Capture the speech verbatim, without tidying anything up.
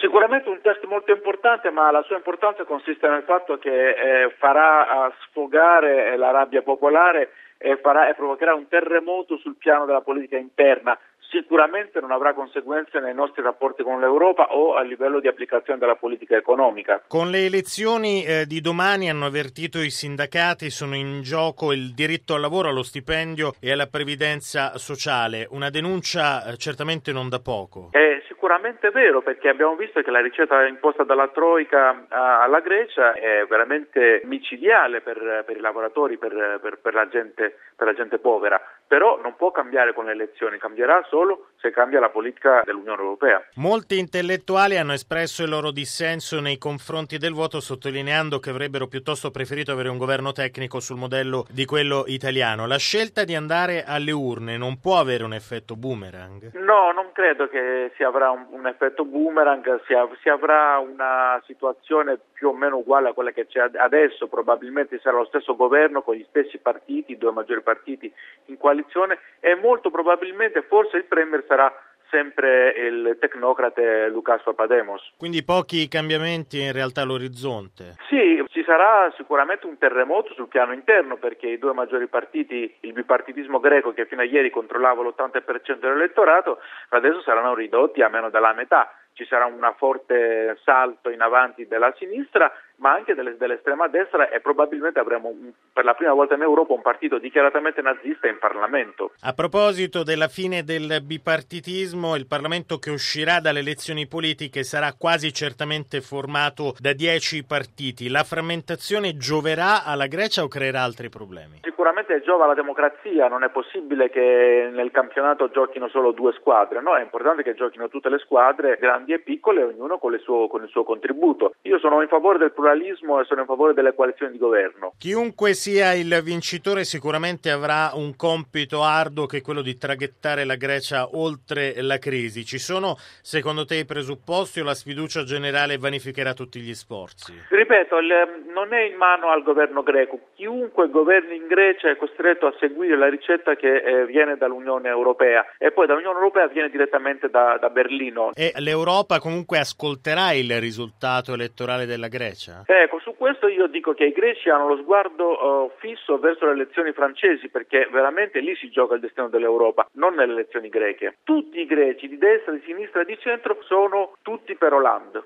Sicuramente un test molto importante, ma la sua importanza consiste nel fatto che eh, farà sfogare la rabbia popolare e, farà, e provocherà un terremoto sul piano della politica interna. Sicuramente non avrà conseguenze nei nostri rapporti con l'Europa o a livello di applicazione della politica economica. Con le elezioni eh, di domani, hanno avvertito i sindacati, sono in gioco il diritto al lavoro, allo stipendio e alla previdenza sociale. Una denuncia eh, certamente non da poco. È sicuramente vero, perché abbiamo visto che la ricetta imposta dalla Troica alla Grecia è veramente micidiale per, per i lavoratori, per, per, per, la gente, per la gente povera. Però non può cambiare con le elezioni, cambierà solo se cambia la politica dell'Unione Europea. Molti intellettuali hanno espresso il loro dissenso nei confronti del voto, sottolineando che avrebbero piuttosto preferito avere un governo tecnico sul modello di quello italiano. La scelta di andare alle urne non può avere un effetto boomerang? No, non credo che si avrà un, un effetto boomerang, si, av- si avrà una situazione più o meno uguale a quella che c'è adesso, probabilmente sarà lo stesso governo con gli stessi partiti, i due maggiori partiti in coalizione, e molto probabilmente forse il premier sarà sempre il tecnocrate Lucas Papademos. Quindi pochi cambiamenti in realtà all'orizzonte? Sì, ci sarà sicuramente un terremoto sul piano interno, perché i due maggiori partiti, il bipartitismo greco che fino a ieri controllava l'ottanta per cento dell'elettorato, adesso saranno ridotti a meno della metà. Ci sarà un forte salto in avanti della sinistra, ma anche delle, dell'estrema destra, e probabilmente avremo un, per la prima volta in Europa un partito dichiaratamente nazista in Parlamento. A proposito della fine del bipartitismo, il Parlamento che uscirà dalle elezioni politiche sarà quasi certamente formato da dieci partiti. La frammentazione gioverà alla Grecia o creerà altri problemi? Sicuramente giova alla democrazia, non è possibile che nel campionato giochino solo due squadre, no? È importante che giochino tutte le squadre, grandi e piccole, ognuno con, le suo, con il suo contributo. Io sono in favore del pluralismo e sono in favore delle coalizioni di governo. Chiunque sia il vincitore sicuramente avrà un compito arduo, che è quello di traghettare la Grecia oltre la crisi. Ci sono secondo te i presupposti o la sfiducia generale vanificherà tutti gli sforzi? Ripeto, il, non è in mano al governo greco. Chiunque governi in Grecia è costretto a seguire la ricetta che eh, viene dall'Unione Europea, e poi dall'Unione Europea viene direttamente da, da Berlino. E l'Europa comunque ascolterà il risultato elettorale della Grecia? Ecco, su questo io dico che i greci hanno lo sguardo uh, fisso verso le elezioni francesi, perché veramente lì si gioca il destino dell'Europa, non nelle elezioni greche. Tutti i greci di destra, di sinistra e di centro sono tutti per Hollande.